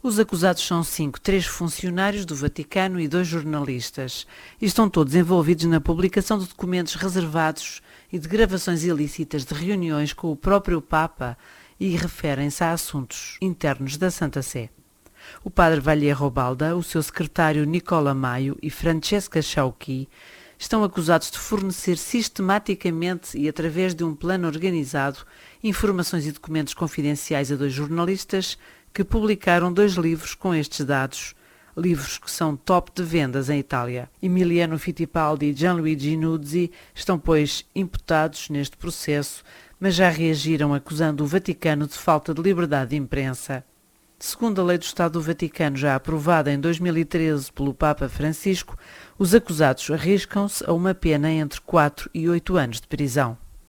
Os acusados são 5, 3 funcionários do Vaticano e 2 jornalistas, e estão todos envolvidos na publicação de documentos reservados e de gravações ilícitas de reuniões com o próprio Papa e referem-se a assuntos internos da Santa Sé. O padre Vallejo Balda, o seu secretário Nicola Maio e Francesca Chauqui estão acusados de fornecer sistematicamente e através de um plano organizado informações e documentos confidenciais a 2 jornalistas que publicaram 2 livros com estes dados, livros que são top de vendas em Itália. Emiliano Fittipaldi e Gianluigi Nuzzi estão, pois, imputados neste processo, mas já reagiram acusando o Vaticano de falta de liberdade de imprensa. Segundo a Lei do Estado do Vaticano, já aprovada em 2013 pelo Papa Francisco, os acusados arriscam-se a uma pena entre 4 e 8 anos de prisão.